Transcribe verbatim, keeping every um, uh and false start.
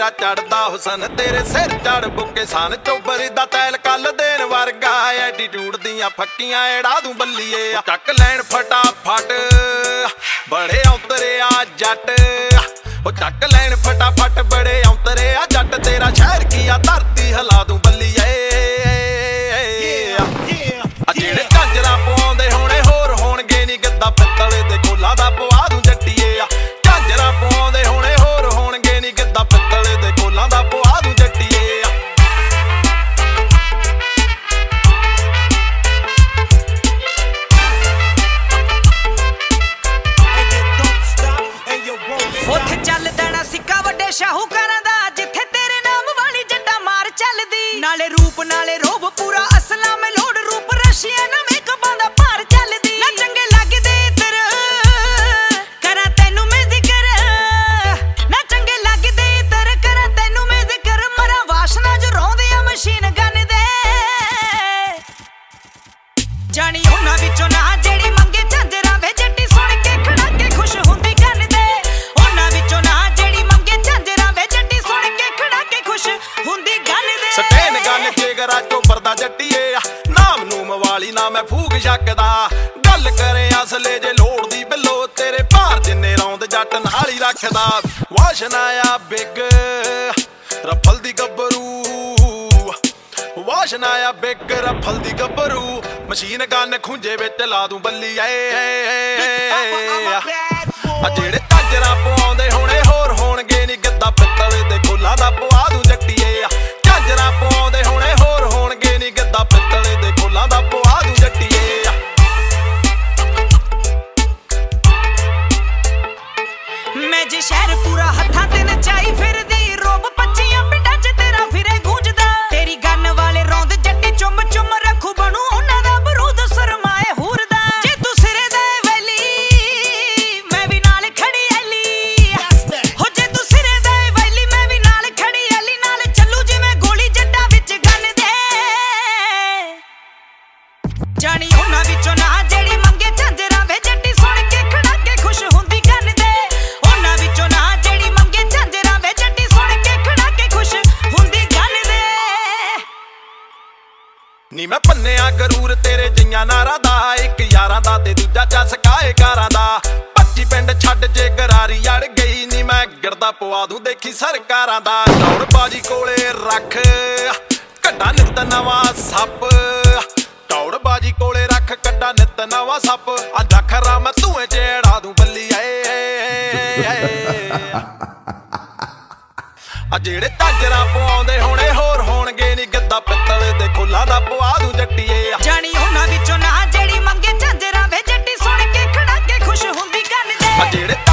ਤੇਰਾ ਚੜਦਾ ਹੁਸਨ ਤੇਰੇ ਸਿਰ ਚੜ ਬੁੱਕੇ ਸਨ ਚੋਬਰ ਦਾ ਤੈਲ ਕੱਲ ਦੇਣ ਵਰਗਾ ਐਟੀਟਿਊਡ ਦੀਆਂ ਫੱਕੀਆਂ ਏੜਾ ਦੂੰ ਬੱਲੀਏ ਚੱਕ ਲੈਣ ਫਟਾਫਟ ਬੜੇ ਔਂਤਰੇ ਆ ਜੱਟ ਉਹ ਚੱਕ ਲੈਣ ਫਟਾਫਟ ਬੜੇ ਔਂਤਰੇ ਆ ਜੱਟ ਤੇਰਾ ਸ਼ਹਿਰ ਕੀ ਆ ਧਰਤੀ ਹਿਲਾ ਦੂੰ ਬੱਲੀਏ ਆ ਜਿਹੜੇ ਝਾਂਜਰਾਂ ਪਵਾਉਂਦੇ ਹੋਣੇ ਹੋਰ ਹੋਣਗੇ ਨੀ ਗੱਦਾ ਪਿੱਤਲ ਦੇ ਕੋਲਾ ਦਾ ਪਵਾ ਦੂੰ ਜੱਟੀਏ ਆ ਝਾਂਜਰਾਂ ਪਵਾਉਂਦੇ ਹੋਣੇ ਹੋਰ ਹੋਣਗੇ ਨੀ ਗੱਦਾ ਪਿੱਤਲ ਦੇ ਕੋਲਾ ਦਾ ਪਵਾ ਦੂੰ ਜੱਟੀਏ ਆ ਉੱਥੇ ਚੱਲ ਦੇਣਾ ਸਿੱਕਾ ਵੱਡੇ ਸ਼ਾਹੂਕਾਰਾਂ ਦਾ ਜਿੱਥੇ ਤੇਰੇ ਨਾਮ ਵਾਲੀ ਜੱਟਾ ਮਾਰ ਚੱਲਦੀ ਨਾਲੇ ਰੂਪ ਨਾਲੇ ਰੋਬ ਪੂਰਾ ਅਸਲਾਂ ਮੈਂ ਲੋੜ ਰੂਪ ਰਸ਼ੀਆ ਨਾ ਮੇਕਅਪਾਂ ਦਾ ਭਾਰ ਚੱਲਦੀ ਨਾ ਚੰਗੇ ਲੱਗਦੇ ਤੇਰੇ ਕਰਾਂ ਤੈਨੂੰ ਮੈਂ ਜ਼ਿਕਰ ਨਾ ਚੰਗੇ ਲੱਗਦੇ ਤੇਰੇ ਕਰਾਂ ਤੈਨੂੰ ਮੈਂ ਜ਼ਿਕਰ ਮਰਾ ਵਾਸ਼ਨਾ ਜੋ ਰੋਂਦੇ ਆ ਮਸ਼ੀਨ ਗਨ ਦੇ ਜਾਣੀ ਉਹਨਾਂ ਵਿੱਚੋਂ ਨਾ ਜਿਹੜੀ ਮੰਗੇ ਝਾਂਜਰਾਂ ਵੇ ਜੱਟੀ ਸੁਣ ਕੇ ਖੜਾ ਕੇ ਖੁਸ਼ ਹੁੰਦੀ ਗਨ ਦੇ ਉਹਨਾਂ ਵਿੱਚੋਂ ਨਾ ਜਿਹੜੀ ਮੰਗੇ ਝਾਂਜਰਾਂ ਵੇ ਜੱਟੀ ਸੁਣ ਕੇ ਖੜਾ ਕੇ ਖੁਸ਼ ਹੁੰਦੀ ਗਨ ਦੇ ਸਟੇਨ ਗਨ ਚੇਗਰਾ ਚੋਬਰ ਦਾ ਜੱਟੀਏ ਆ ਨਾਮ ਨੂਮ ਵਾਲੀ ਨਾ ਮੈਂ ਫੂਕ ਛੱਕਦਾ ਗੱਲ ਕਰੇ ਅਸਲੇ ਜੇ ਲੋੜ ਦੀ ਬਿੱਲੋ ਤੇਰੇ ਭਾਰ ਜਿੰਨੇ ਰੌਂਦ ਜੱਟ ਨਾਲ ਹੀ ਰੱਖਦਾ ਵਾਸ਼ਨਾ ਆ ਬਿੱਗ ਰਫਲ ਦੀ ਗੱਭਰੂ ਵਾਸ਼ਨਾ ਆ ਬਿੱਗ ਰਫਲ ਦੀ ਗੱਭਰੂ ਮਸ਼ੀਨ ਗਨ ਖੁੰਝੇ ਵਿੱਚ ਲਾ ਦੂੰ ਬੱਲੀ ਏ ਆ ਜਿਹੜੇ ਝਾਂਜਰਾਂ ਪਵਾਉਂਦੇ ਹੋਣੇ ਹੋਰ ਹੋਣਗੇ ਨੀ ਗੱਦਾ ਪਿੱਤਲ ਦੇ ਕੋਲਾਂ ਦਾ ਪਵਾ ਦੂੰ ਜੱਟੀਏ ਆ ਝਾਂਜਰਾਂ ਪਵਾਉਂਦੇ ਹੋਣੇ ਹੋਰ ਹੋਣਗੇ ਨੀ ਗੱਦਾ ਪਿੱਤਲ ਦੇ ਕੋਲਾਂ ਦਾ ਪਵਾ ਦੂੰ ਜੱਟੀਏ ਆ ਮੈਂ ਜੇ ਸ਼ਹਿਰ ਪੂਰਾ ਹੱਥਾਂ ਤੇ ਨਚਾਈ ਫਿਰਦੀ ਰੋਬ ਪੱਚੀਆਂ ਪਿੰਡਾਂ 'ਚ ਤੇਰਾ ਫਿਰੇ ਗੂੰਜਦਾ ਤੇਰੀ ਗੰਨ ਵਾਲੇ ਰੌਂਦ ਜੱਟੀ ਚੁੰਮ ਚੁੰਮ ਰੱਖੂ ਬਣੂ ਉਹਨਾਂ ਦਾ ਬਰੂਦ ਸਰਮਾਏ ਹੂਰਦਾ ਜੇ ਤੂੰ ਸਿਰੇ ਦੇ ਵੈਲੀ ਮੈਂ ਵੀ ਨਾਲ ਖੜੀ ਐਲੀ ਹੋ ਜੇ ਤੂੰ ਸਿਰੇ ਦੇ ਵੈਲੀ ਮੈਂ ਵੀ ਨਾਲ ਖੜੀ ਐਲੀ ਨਾਲ ਚੱਲੂ ਜਿਵੇਂ ਗੋਲੀ ਜੱਟਾਂ ਵਿੱਚ ਗੰਨ ਦੇ ਜਾਣੀ ਉਹਨਾਂ ਵਿੱਚੋਂ ਨਾ ਜਿਹੜੀ ਮੰਗੇ ਝਾਂਜਰਾਂ ਵੇ ਜੱਟੀ ਸੁਣ ਕੇ ਖੜਾ ਕੇ ਖੁਸ਼ ਹੁੰਦੀ ਗੰਨ ਦੇ ਉਹਨਾਂ ਵਿੱਚੋਂ ਨਾ ਜਿਹੜੀ ਮੰਗੇ ਝਾਂਜਰਾਂ ਵੇ ਜੱਟੀ ਸੁਣ ਕੇ ਖੜਾ ਕੇ ਖੁਸ਼ ਹੁੰਦੀ ਗੰਨ ਦੇ ਨੀ ਮੈਂ ਪੰਨਿਆ ਗਰੂਰ ਤੇਰੇ ਜਈਆਂ ਨਾਰਾਂ ਦਾ ਇੱਕ ਯਾਰਾਂ ਦਾ ਤੇ ਦੂਜਾ ਚਸਕਾਏ ਕਾਰਾਂ ਦਾ ਪੱਚੀ ਪਿੰਡ ਛੱਡ ਜੇ ਗਰਾਰੀ ਅੜ ਗਈ ਨੀ ਮੈਂ ਗਿਰਦਾ ਪਵਾ ਦੂੰ ਦੇਖੀ ਸਰਕਾਰਾਂ ਦਾ ਦੌੜ ਬਾਜੀ ਕੋਲੇ ਰੱਖ ਕੱਢਾ ਨਿੱਤ ਨਵਾਂ ਸੱਪ ਦੌੜ ਬਾਜੀ ਕੋਲੇ ਰੱਖ ਕੱਢਾ ਨਿੱਤ ਨਵਾਂ ਸੱਪ ਅੱਜ ਖਰਾ ਮੈਂ ਧੂਏ ਚ ਏੜਾ ਦੂੰ ਬੱਲੀ ਏ ਆ ਜਿਹੜੇ ਝਾਂਜਰਾਂ ਪਵਾਉਂਦੇ ਹੋਣੇ ਹੋਰ ਹੋਣਗੇ ਨੀ ਗੱਦਾ ਪਿੱਤਲ ਦੇ ਕੋਲਾਂ ਦਾ ਪਵਾ ਦੂੰ ਜੱਟੀਏ ਆ ਜਾਣੀ ਉਹਨਾਂ ਵਿੱਚੋਂ ਨਾ ਜਿਹੜੀ ਮੰਗੇ ਝਾਂਜਰਾਂ ਵੇ ਜੱਟੀ ਸੁਣ ਕੇ ਖੜਾ ਕੇ ਖੁਸ਼ ਹੁੰਦੀ ਗੰਨ ਦੇ ਆ ਜਿਹੜੇ